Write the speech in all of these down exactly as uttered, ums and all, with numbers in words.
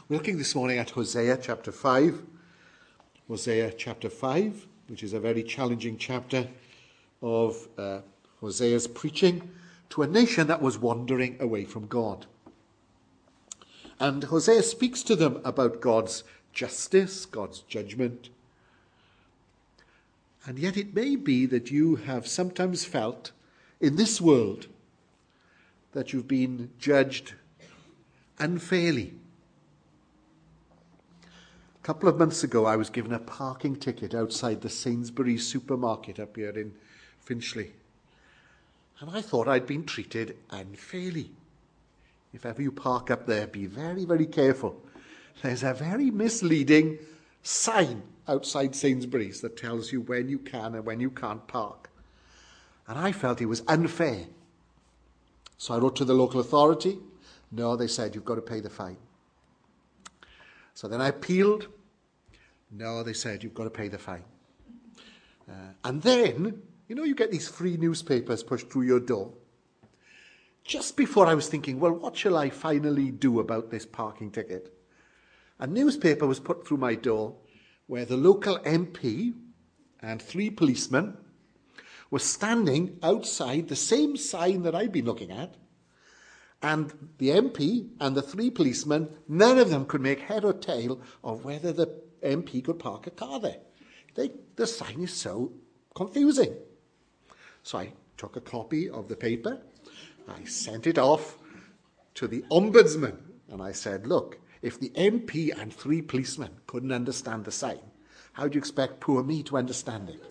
We're looking this morning at Hosea chapter five. Hosea chapter five, which is a very challenging chapter of uh, Hosea's preaching to a nation that was wandering away from God. And Hosea speaks to them about God's justice, God's judgment. And yet it may be that you have sometimes felt in this world that you've been judged unfairly. A couple of months ago, I was given a parking ticket outside the Sainsbury's supermarket up here in Finchley. And I thought I'd been treated unfairly. If ever you park up there, be very, very careful. There's a very misleading sign outside Sainsbury's that tells you when you can and when you can't park. And I felt it was unfair. So I wrote to the local authority. No, they said, you've got to pay the fine. So then I appealed. No, they said, you've got to pay the fine. Uh, and then, you know, you get these free newspapers pushed through your door. Just before I was thinking, well, what shall I finally do about this parking ticket? A newspaper was put through my door where the local M P and three policemen were standing outside the same sign that I'd been looking at. And the M P and the three policemen, none of them could make head or tail of whether the M P could park a car there. They, the sign is so confusing. So I took a copy of the paper, I sent it off to the ombudsman, and I said, look, if the M P and three policemen couldn't understand the sign, how do you expect poor me to understand it?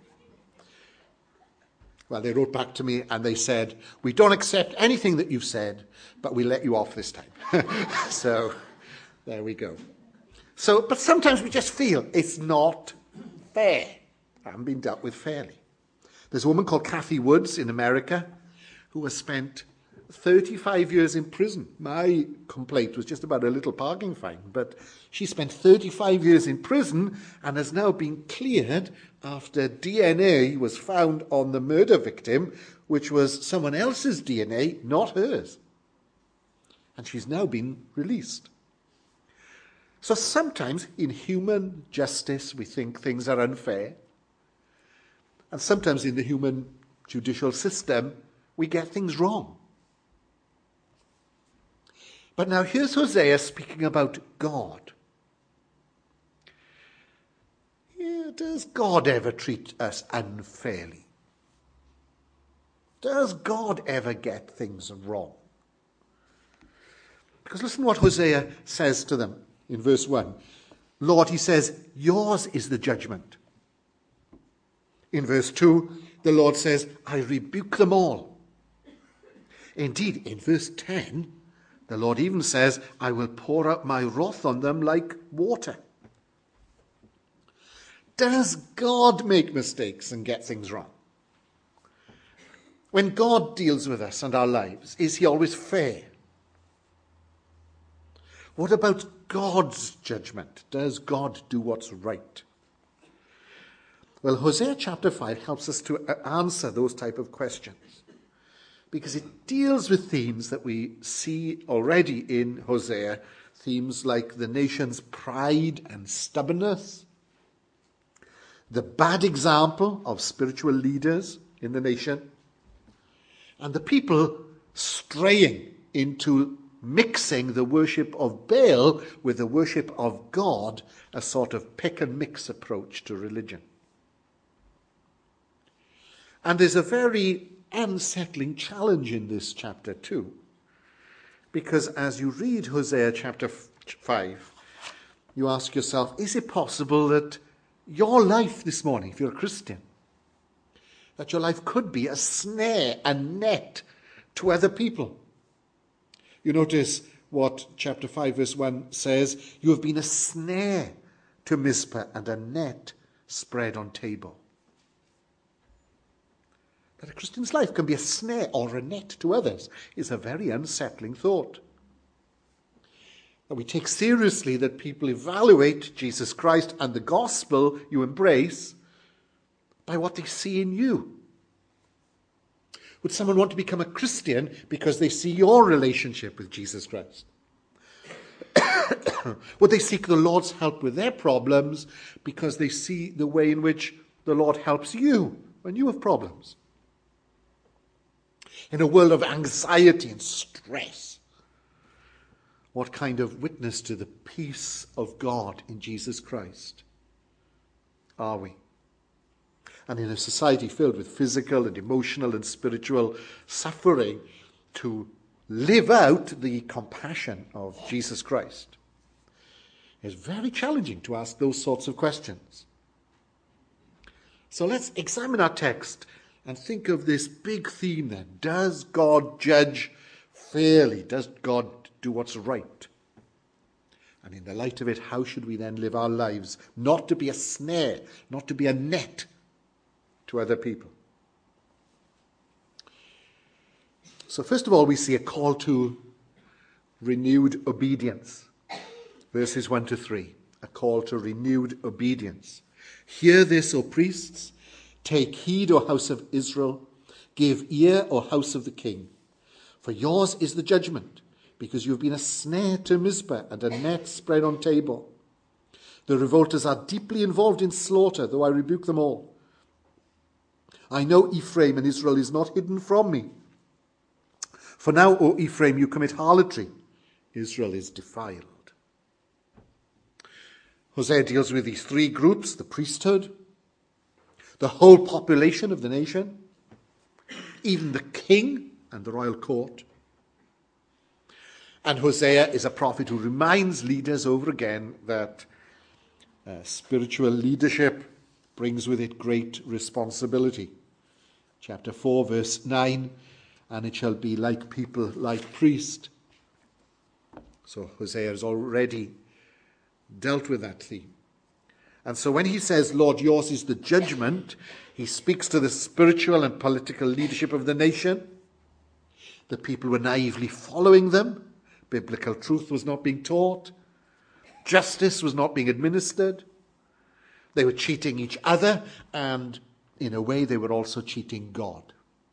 Well, they wrote back to me and they said, we don't accept anything that you've said, but we let you off this time. So there we go. So, but sometimes we just feel it's not fair. I haven't been dealt with fairly. There's a woman called Kathy Woods in America who has spent thirty-five years in prison. My complaint was just about a little parking fine, but she spent thirty-five years in prison and has now been cleared after D N A was found on the murder victim, which was someone else's D N A, not hers. And she's now been released. So sometimes in human justice we think things are unfair. And sometimes in the human judicial system we get things wrong. But now here's Hosea speaking about God. Yeah, does God ever treat us unfairly? Does God ever get things wrong? Because listen what Hosea says to them in verse one. Lord, he says, yours is the judgment. In verse two, the Lord says, I rebuke them all. Indeed, in verse ten, the Lord even says, I will pour out my wrath on them like water. Does God make mistakes and get things wrong? When God deals with us and our lives, is he always fair? What about God's judgment? Does God do what's right? Well, Hosea chapter five helps us to answer those type of questions, because it deals with themes that we see already in Hosea, themes like the nation's pride and stubbornness, the bad example of spiritual leaders in the nation, and the people straying into mixing the worship of Baal with the worship of God, a sort of pick and mix approach to religion. And there's a very unsettling challenge in this chapter too, because as you read Hosea chapter five, you ask yourself, is it possible that your life this morning, if you're a Christian, that your life could be a snare, a net to other people? You notice what chapter five verse one says, you have been a snare to Mizpah and a net spread on Tabor. That a Christian's life can be a snare or a net to others is a very unsettling thought. That we take seriously that people evaluate Jesus Christ and the gospel you embrace by what they see in you. Would someone want to become a Christian because they see your relationship with Jesus Christ? Would they seek the Lord's help with their problems because they see the way in which the Lord helps you when you have problems? In a world of anxiety and stress, what kind of witness to the peace of God in Jesus Christ are we? And in a society filled with physical and emotional and spiritual suffering, to live out the compassion of Jesus Christ is very challenging to ask those sorts of questions. So let's examine our text and think of this big theme then. Does God judge fairly? Does God do what's right? And in the light of it, how should we then live our lives? Not to be a snare, not to be a net to other people. So first of all, we see a call to renewed obedience. Verses one to three, a call to renewed obedience. Hear this, O priests. Take heed, O house of Israel. Give ear, O house of the king. For yours is the judgment, because you have been a snare to Mizpah and a net spread on Tabor. The revolters are deeply involved in slaughter, though I rebuke them all. I know Ephraim and Israel is not hidden from me. For now, O Ephraim, you commit harlotry. Israel is defiled. Hosea deals with these three groups: the priesthood, the whole population of the nation, even the king and the royal court. And Hosea is a prophet who reminds leaders over again that uh, spiritual leadership brings with it great responsibility. Chapter four, verse nine, and it shall be like people, like priest. So Hosea has already dealt with that theme. And so when he says, Lord, yours is the judgment, he speaks to the spiritual and political leadership of the nation. The people were naively following them. Biblical truth was not being taught. Justice was not being administered. They were cheating each other, and in a way they were also cheating God.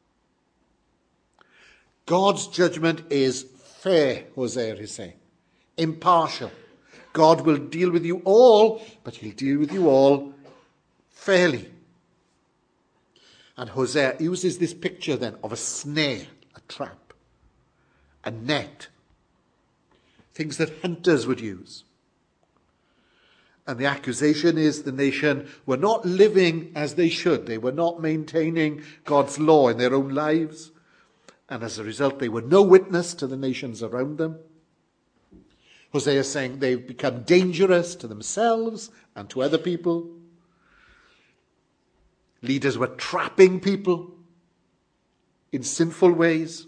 God's judgment is fair, Hosea is saying, impartial. God will deal with you all, but he'll deal with you all fairly. And Hosea uses this picture then of a snare, a trap, a net, things that hunters would use. And the accusation is the nation were not living as they should. They were not maintaining God's law in their own lives. And as a result, they were no witness to the nations around them. Hosea is saying they've become dangerous to themselves and to other people. Leaders were trapping people in sinful ways.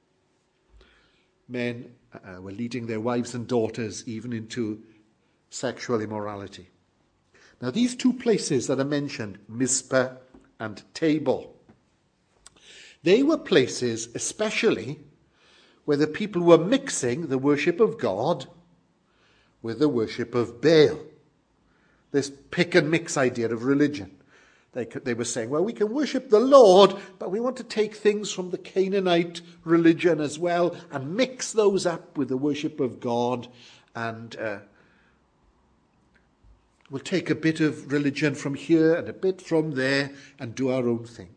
Men uh, were leading their wives and daughters even into sexual immorality. Now, these two places that are mentioned, Mizpah and Tabor, they were places especially where the people were mixing the worship of God with the worship of Baal. This pick and mix idea of religion. They, could, they were saying, well, we can worship the Lord, but we want to take things from the Canaanite religion as well and mix those up with the worship of God, and uh, we'll take a bit of religion from here and a bit from there and do our own thing.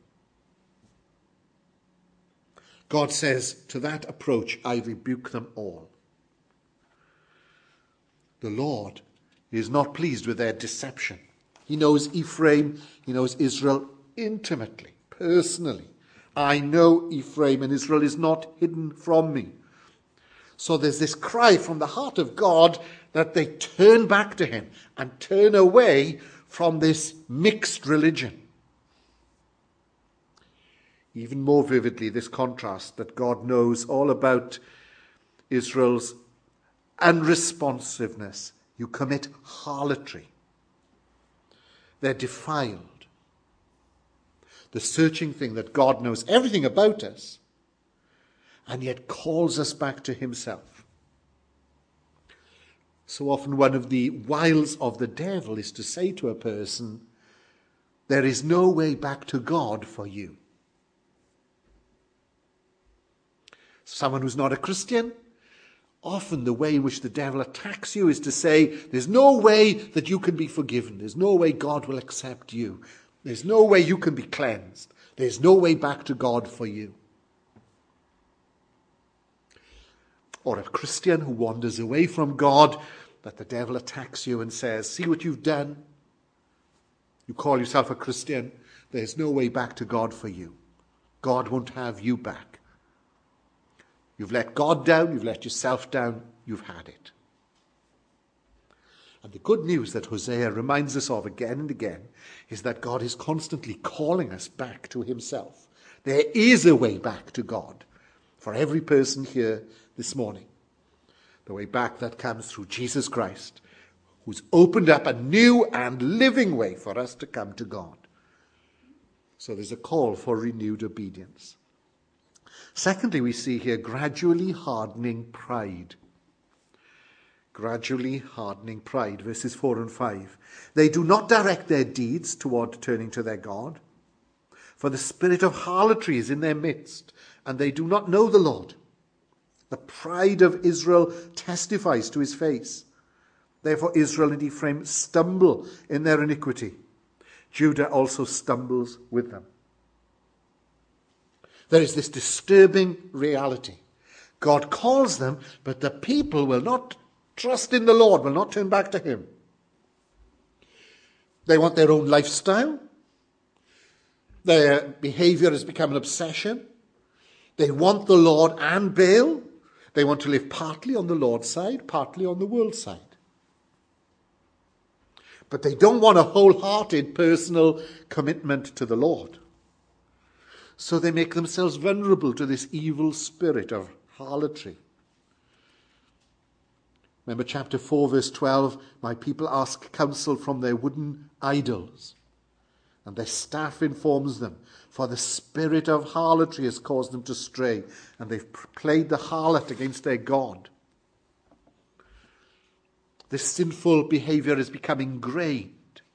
God says, to that approach, I rebuke them all. The Lord is not pleased with their deception. He knows Ephraim, he knows Israel intimately, personally. I know Ephraim and Israel is not hidden from me. So there's this cry from the heart of God that they turn back to him and turn away from this mixed religion. Even more vividly, this contrast that God knows all about Israel's unresponsiveness. You commit harlotry. They're defiled. The searching thing that God knows everything about us and yet calls us back to himself. So often one of the wiles of the devil is to say to a person, there is no way back to God for you. Someone who's not a Christian Often the way in which the devil attacks you is to say, there's no way that you can be forgiven. There's no way God will accept you. There's no way you can be cleansed. There's no way back to God for you. Or a Christian who wanders away from God, that the devil attacks you and says, see what you've done? You call yourself a Christian. There's no way back to God for you. God won't have you back. You've let God down, you've let yourself down, you've had it. And the good news that Hosea reminds us of again and again is that God is constantly calling us back to himself. There is a way back to God for every person here this morning. The way back that comes through Jesus Christ, who's opened up a new and living way for us to come to God. So there's a call for renewed obedience. Secondly, we see here gradually hardening pride. Gradually hardening pride, verses four and five. They do not direct their deeds toward turning to their God, for the spirit of harlotry is in their midst, and they do not know the Lord. The pride of Israel testifies to his face. Therefore Israel and Ephraim stumble in their iniquity. Judah also stumbles with them. There is this disturbing reality. God calls them, but the people will not trust in the Lord, will not turn back to him. They want their own lifestyle. Their behavior has become an obsession. They want the Lord and Baal. They want to live partly on the Lord's side, partly on the world's side. But they don't want a wholehearted personal commitment to the Lord. So they make themselves vulnerable to this evil spirit of harlotry. Remember chapter four, verse twelve, my people ask counsel from their wooden idols, and their staff informs them, for the spirit of harlotry has caused them to stray, and they've played the harlot against their God. This sinful behavior is becoming ingrained.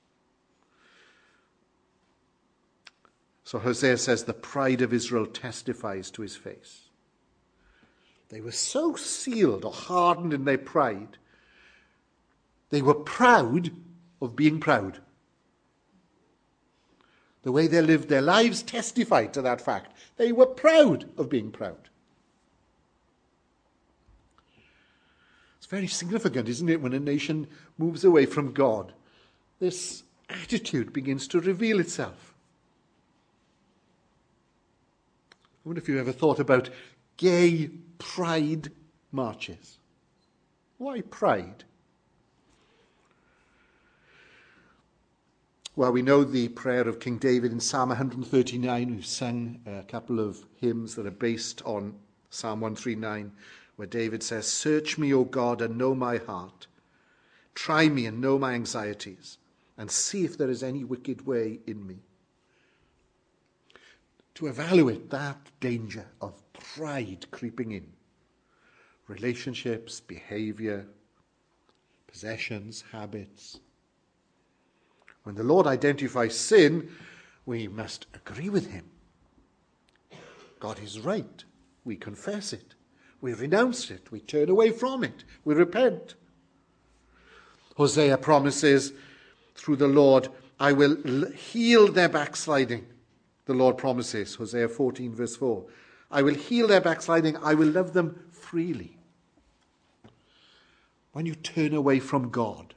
So Hosea says the pride of Israel testifies to his face. They were so sealed or hardened in their pride. They were proud of being proud. The way they lived their lives testified to that fact. They were proud of being proud. It's very significant, isn't it, when a nation moves away from God? This attitude begins to reveal itself. I wonder if you've ever thought about gay pride marches. Why pride? Well, we know the prayer of King David in Psalm one thirty-nine. We've sung a couple of hymns that are based on Psalm one thirty-nine, where David says, search me, O God, and know my heart. Try me and know my anxieties, and see if there is any wicked way in me. To evaluate that danger of pride creeping in. Relationships, behavior, possessions, habits. When the Lord identifies sin, we must agree with him. God is right. We confess it. We renounce it. We turn away from it. We repent. Hosea promises through the Lord, I will heal their backsliding. The Lord promises, Hosea fourteen verse four, I will heal their backsliding, I will love them freely. When you turn away from God,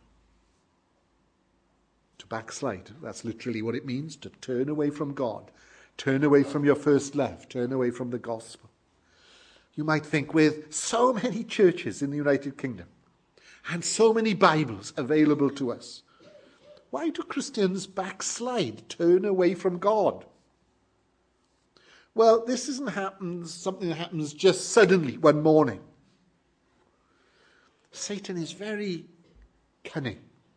to backslide, that's literally what it means, to turn away from God, turn away from your first love, turn away from the gospel. You might think, with so many churches in the United Kingdom, and so many Bibles available to us, why do Christians backslide, turn away from God? Well, this isn't happens, something that happens just suddenly one morning. Satan is very cunning.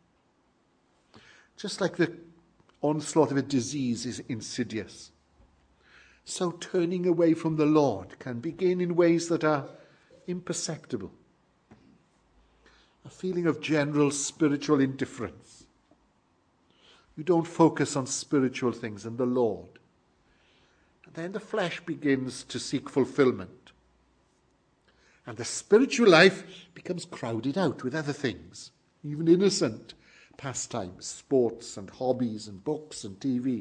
Just like the onslaught of a disease is insidious. So turning away from the Lord can begin in ways that are imperceptible. A feeling of general spiritual indifference. You don't focus on spiritual things and the Lord. And then the flesh begins to seek fulfillment. And the spiritual life becomes crowded out with other things, even innocent pastimes, sports and hobbies and books and T V.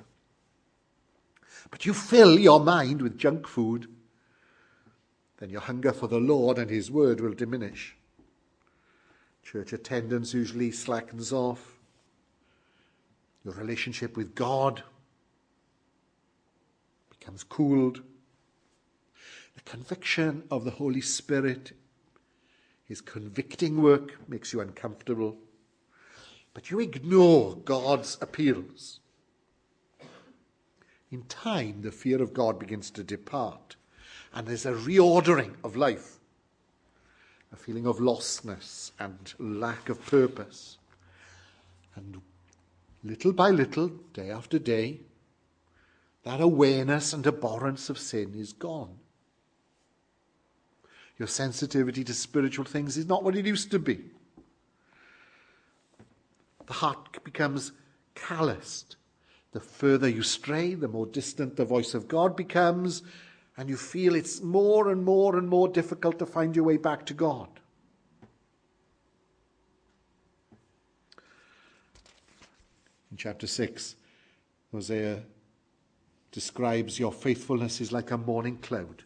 But you fill your mind with junk food, then your hunger for the Lord and his word will diminish. Church attendance usually slackens off. Your relationship with God becomes cooled. The conviction of the Holy Spirit, his convicting work, makes you uncomfortable. But you ignore God's appeals. In time, the fear of God begins to depart, and there's a reordering of life, a feeling of lostness and lack of purpose. And little by little, day after day, that awareness and abhorrence of sin is gone. Your sensitivity to spiritual things is not what it used to be. The heart becomes calloused. The further you stray, the more distant the voice of God becomes, and you feel it's more and more and more difficult to find your way back to God. In chapter six, Hosea describes your faithfulness is like a morning cloud.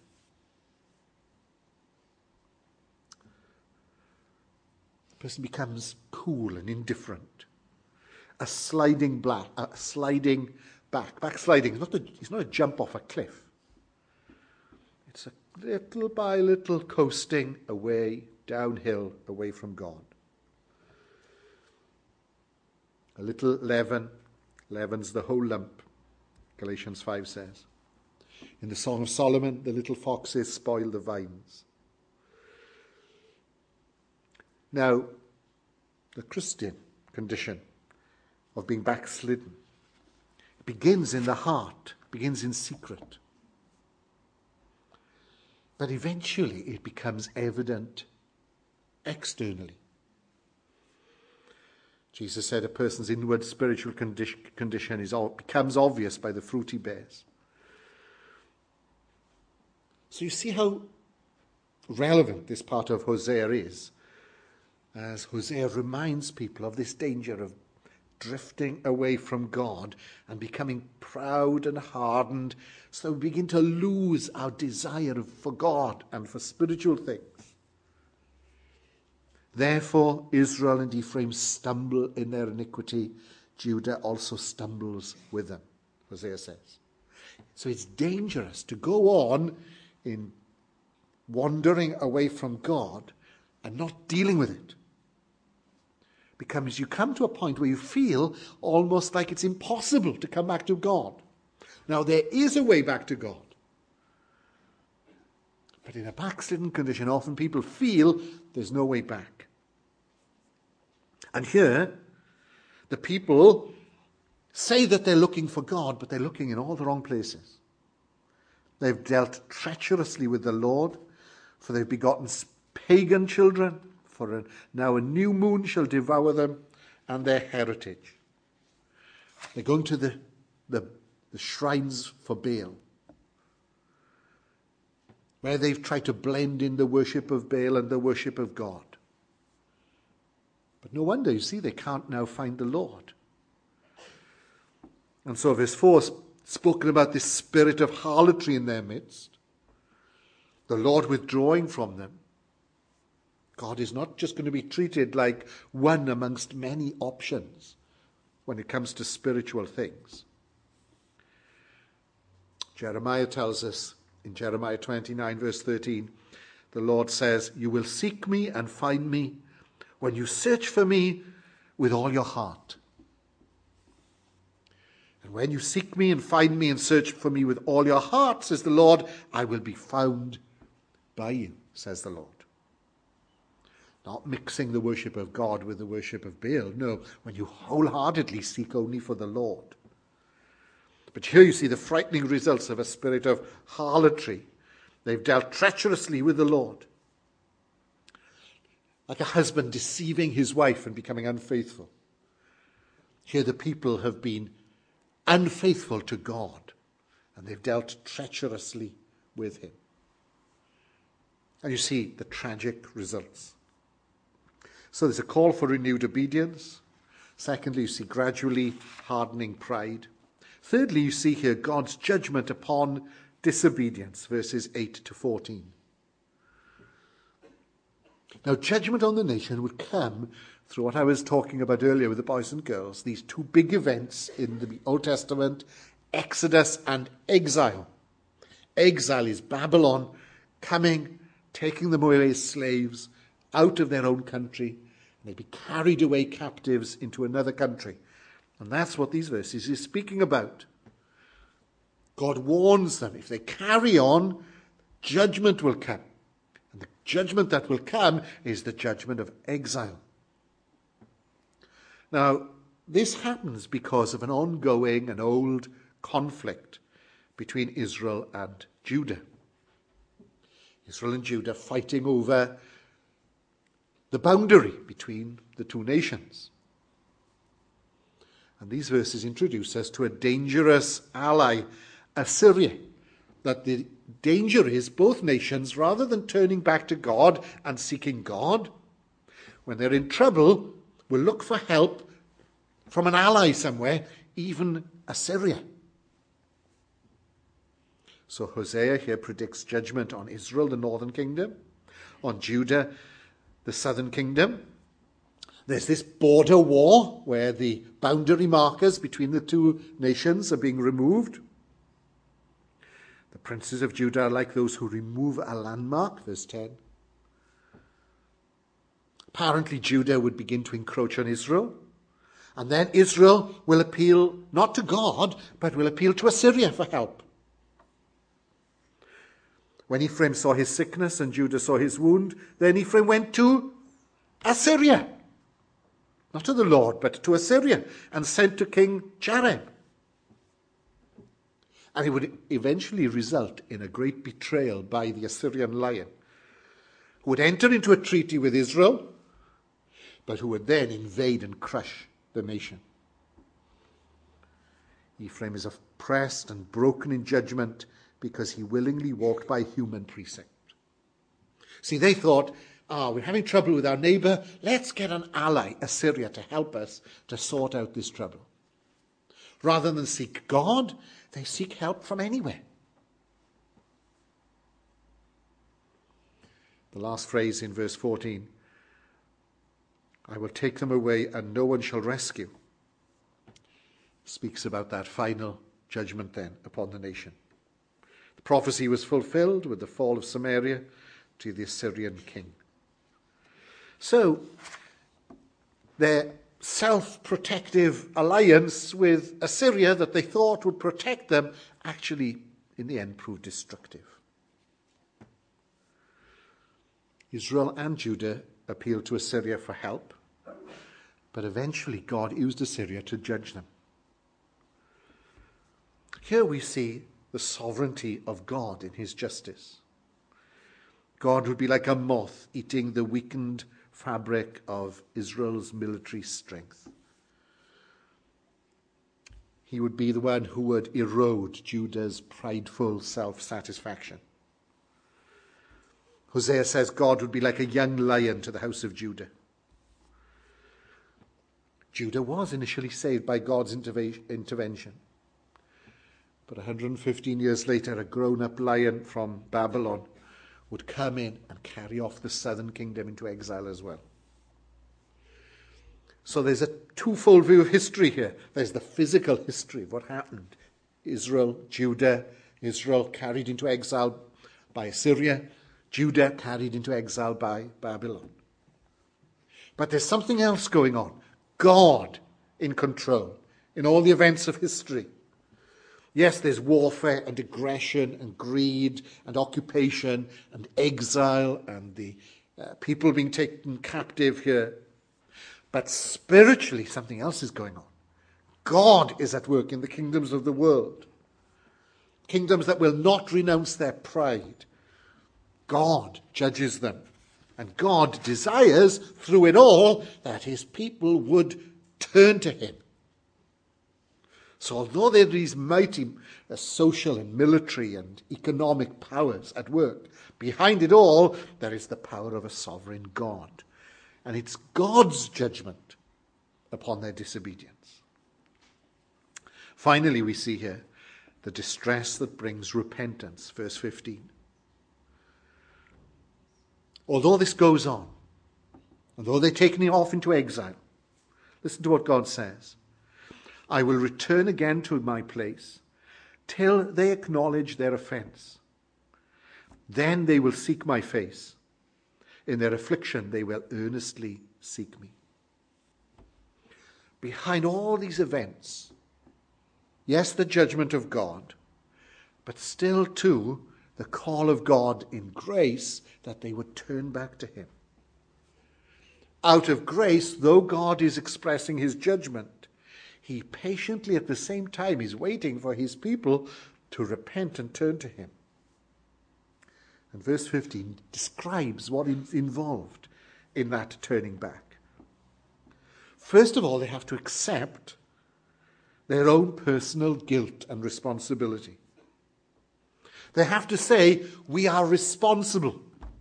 The person becomes cool and indifferent. A sliding black, a sliding back, backsliding. It's not, a, it's not a jump off a cliff. It's a little by little coasting away, downhill, away from God. A little leaven leavens the whole lump, Galatians five says. In the Song of Solomon, the little foxes spoil the vines. Now, the Christian condition of being backslidden begins in the heart, begins in secret. But eventually it becomes evident externally. Jesus said a person's inward spiritual condition, condition is, becomes obvious by the fruit he bears. So you see how relevant this part of Hosea is, as Hosea reminds people of this danger of drifting away from God and becoming proud and hardened, so we begin to lose our desire for God and for spiritual things. Therefore, Israel and Ephraim stumble in their iniquity. Judah also stumbles with them, Hosea says. So it's dangerous to go on in wandering away from God and not dealing with it. Because you come to a point where you feel almost like it's impossible to come back to God. Now, there is a way back to God. But in a backslidden condition, often people feel there's no way back. And here, the people say that they're looking for God, but they're looking in all the wrong places. They've dealt treacherously with the Lord, for they've begotten pagan children. For a, now a new moon shall devour them and their heritage. They're going to the, the, the shrines for Baal, where they've tried to blend in the worship of Baal and the worship of God. But no wonder, you see, they can't now find the Lord. And so verse four, spoken about this spirit of harlotry in their midst, the Lord withdrawing from them. God is not just going to be treated like one amongst many options when it comes to spiritual things. Jeremiah tells us in Jeremiah twenty-nine verse thirteen, the Lord says, "You will seek me and find me when you search for me with all your heart." And when you seek me and find me and search for me with all your heart, says the Lord, I will be found by you, says the Lord. Not mixing the worship of God with the worship of Baal. No, when you wholeheartedly seek only for the Lord. But here you see the frightening results of a spirit of harlotry. They've dealt treacherously with the Lord. Like a husband deceiving his wife and becoming unfaithful. Here the people have been unfaithful to God, and they've dealt treacherously with him. And you see the tragic results. So there's a call for renewed obedience. Secondly, you see gradually hardening pride. Thirdly, you see here God's judgment upon disobedience, verses eight to fourteen. Now, judgment on the nation would come through what I was talking about earlier with the boys and girls, these two big events in the Old Testament, Exodus and exile. Exile is Babylon coming, taking them away as slaves out of their own country, and they'd be carried away captives into another country. And that's what these verses is speaking about. God warns them, if they carry on, judgment will come. And the judgment that will come is the judgment of exile. Now, this happens because of an ongoing and old conflict between Israel and Judah. Israel and Judah fighting over the boundary between the two nations. And these verses introduce us to a dangerous ally, Assyria. That the danger is both nations, rather than turning back to God and seeking God, when they're in trouble, will look for help from an ally somewhere, even Assyria. So Hosea here predicts judgment on Israel, the northern kingdom, on Judah, the southern kingdom. There's this border war where the boundary markers between the two nations are being removed. The princes of Judah are like those who remove a landmark, verse ten. Apparently Judah would begin to encroach on Israel, and then Israel will appeal not to God, but will appeal to Assyria for help. When Ephraim saw his sickness and Judah saw his wound, then Ephraim went to Assyria. Not to the Lord, but to Assyria, and sent to King Jareb. And it would eventually result in a great betrayal by the Assyrian lion, who would enter into a treaty with Israel, but who would then invade and crush the nation. Ephraim is oppressed and broken in judgment because he willingly walked by human precept. See, they thought, ah, we're having trouble with our neighbor. Let's get an ally, Assyria, to help us to sort out this trouble. Rather than seek God, they seek help from anywhere. The last phrase in verse fourteen, I will take them away and no one shall rescue, speaks about that final judgment then upon the nation. The prophecy was fulfilled with the fall of Samaria to the Assyrian king. So, their self-protective alliance with Assyria that they thought would protect them actually, in the end, proved destructive. Israel and Judah appealed to Assyria for help, but eventually God used Assyria to judge them. Here we see the sovereignty of God in his justice. God would be like a moth eating the weakened fabric of Israel's military strength. He would be the one who would erode Judah's prideful self-satisfaction. Hosea says God would be like a young lion to the house of Judah. Judah was initially saved by God's interve- intervention. But one hundred fifteen years later, a grown-up lion from Babylon would come in and carry off the southern kingdom into exile as well. So there's a twofold view of history here. There's the physical history of what happened. Israel, Judah, Israel carried into exile by Assyria, Judah carried into exile by Babylon. But there's something else going on. God in control in all the events of history. Yes, there's warfare and aggression and greed and occupation and exile and the uh, people being taken captive here. But spiritually, something else is going on. God is at work in the kingdoms of the world. Kingdoms that will not renounce their pride. God judges them. And God desires, through it all, that his people would turn to him. So although there are these mighty uh, social and military and economic powers at work, behind it all, there is the power of a sovereign God. And it's God's judgment upon their disobedience. Finally, we see here the distress that brings repentance, verse fifteen. Although this goes on, although they're taken off into exile, listen to what God says. I will return again to my place till they acknowledge their offense. Then they will seek my face. In their affliction, they will earnestly seek me. Behind all these events, yes, the judgment of God, but still too the call of God in grace that they would turn back to him. Out of grace, though God is expressing his judgment, he patiently at the same time is waiting for his people to repent and turn to him. And verse fifteen describes what is involved in that turning back. First of all, they have to accept their own personal guilt and responsibility. They have to say, we are responsible.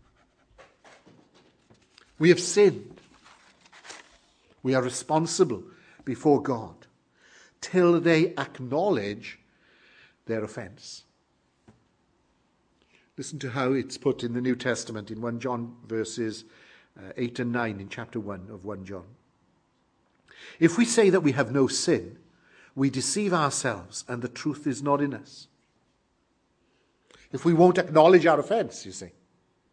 We have sinned. We are responsible before God till they acknowledge their offense. Listen to how it's put in the New Testament in First John verses uh, eight and nine in chapter one of First John. If we say that we have no sin, we deceive ourselves and the truth is not in us. If we won't acknowledge our offense, you see.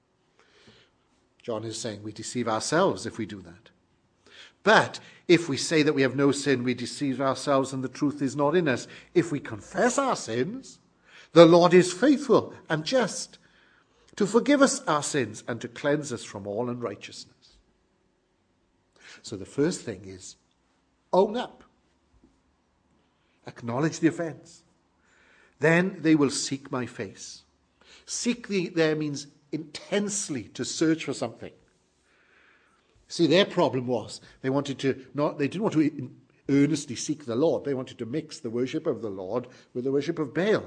John is saying we deceive ourselves if we do that. But if we say that we have no sin, we deceive ourselves and the truth is not in us. If we confess our sins, the Lord is faithful and just to forgive us our sins and to cleanse us from all unrighteousness. So the first thing is own up. Acknowledge the offense. Then they will seek my face. Seek the, there means intensely to search for something. See, their problem was they wanted to not, they didn't want to earnestly seek the Lord. They wanted to mix the worship of the Lord with the worship of Baal.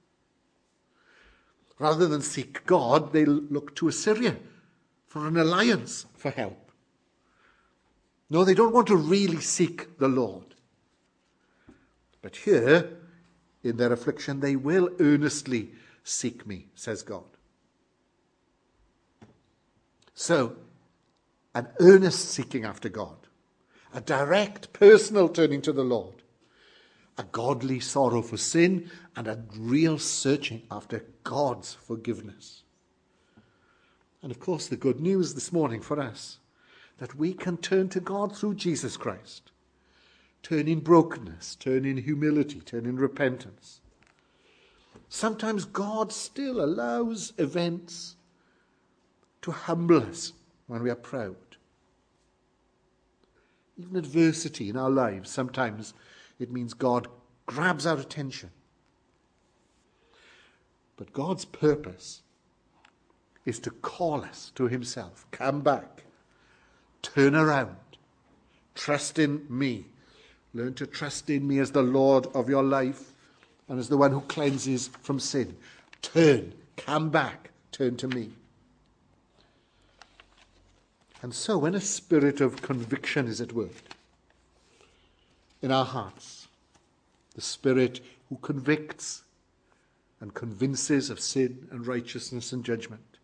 Rather than seek God, they looked to Assyria for an alliance for help. No, they don't want to really seek the Lord. But here, in their affliction, they will earnestly seek me, says God. So, an earnest seeking after God, a direct personal turning to the Lord, a godly sorrow for sin, and a real searching after God's forgiveness. And of course, the good news this morning for us, that we can turn to God through Jesus Christ. Turn in brokenness, turn in humility, turn in repentance. Sometimes God still allows events to humble us when we are proud. Even adversity in our lives, sometimes it means God grabs our attention. But God's purpose is to call us to himself. Come back. Turn around. Trust in me. Learn to trust in me as the Lord of your life and as the one who cleanses from sin. Turn. Come back. Turn to me. And so when a spirit of conviction is at work in our hearts, the Spirit who convicts and convinces of sin and righteousness and judgment,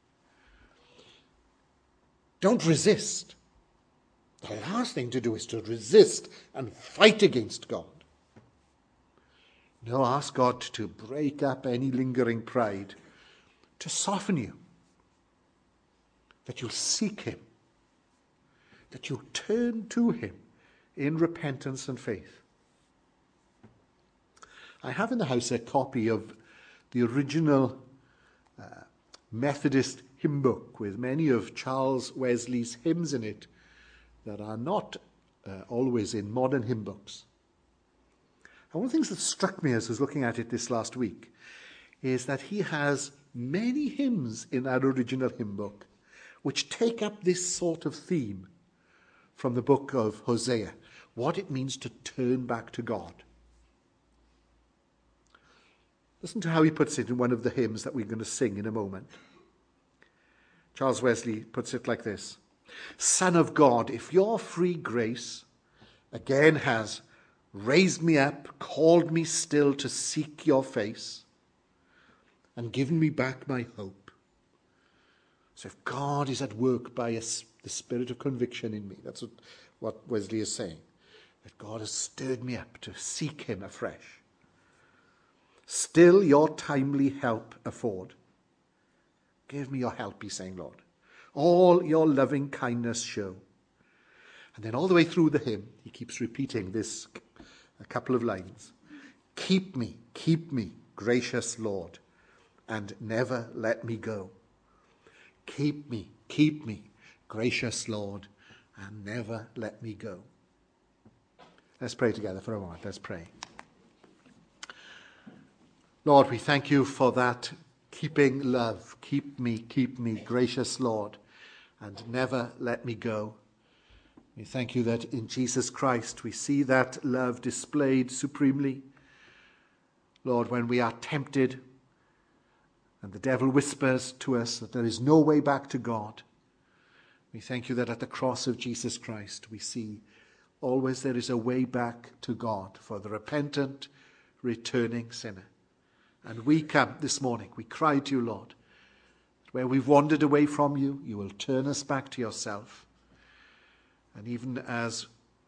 don't resist. The last thing to do is to resist and fight against God. No, ask God to break up any lingering pride, to soften you, that you'll seek him, that you turn to him in repentance and faith. I have in the house a copy of the original uh, Methodist hymn book with many of Charles Wesley's hymns in it that are not uh, always in modern hymn books. And one of the things that struck me as I was looking at it this last week is that he has many hymns in that original hymn book which take up this sort of theme from the book of Hosea, what it means to turn back to God. Listen to how he puts it in one of the hymns that we're going to sing in a moment. Charles Wesley puts it like this. Son of God, if your free grace again has raised me up, called me still to seek your face, and given me back my hope. So if God is at work by a, the spirit of conviction in me, that's what, what Wesley is saying, that God has stirred me up to seek him afresh. Still your timely help afford. Give me your help, he's saying, Lord. All your loving kindness show. And then all the way through the hymn, he keeps repeating this a couple of lines. Keep me, keep me, gracious Lord, and never let me go. Keep me, keep me, gracious Lord, and never let me go. Let's pray together for a moment. Let's pray. Lord, we thank you for that keeping love. Keep me, keep me, gracious Lord, and never let me go. We thank you that in Jesus Christ we see that love displayed supremely. Lord, when we are tempted and the devil whispers to us that there is no way back to God, we thank you that at the cross of Jesus Christ we see always there is a way back to God for the repentant, returning sinner. And we come this morning, we cry to you, Lord, where we've wandered away from you, you will turn us back to yourself. And even as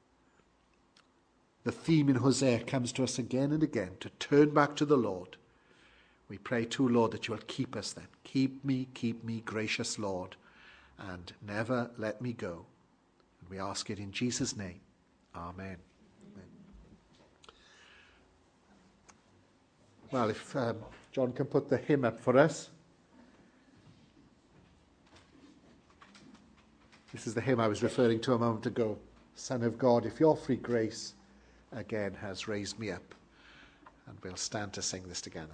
the theme in Hosea comes to us again and again, to turn back to the Lord, we pray too, Lord, that you will keep us then. Keep me, keep me, gracious Lord, and never let me go. And we ask it in Jesus' name. Amen. Amen. Well, if um, John can put the hymn up for us. This is the hymn I was referring to a moment ago. Son of God, if your free grace again has raised me up. And we'll stand to sing this together.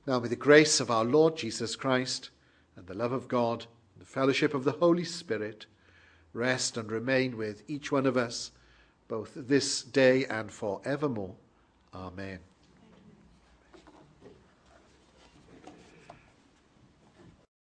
Now may the grace of our Lord Jesus Christ and the love of God and the fellowship of the Holy Spirit rest and remain with each one of us, both this day and forevermore. Amen.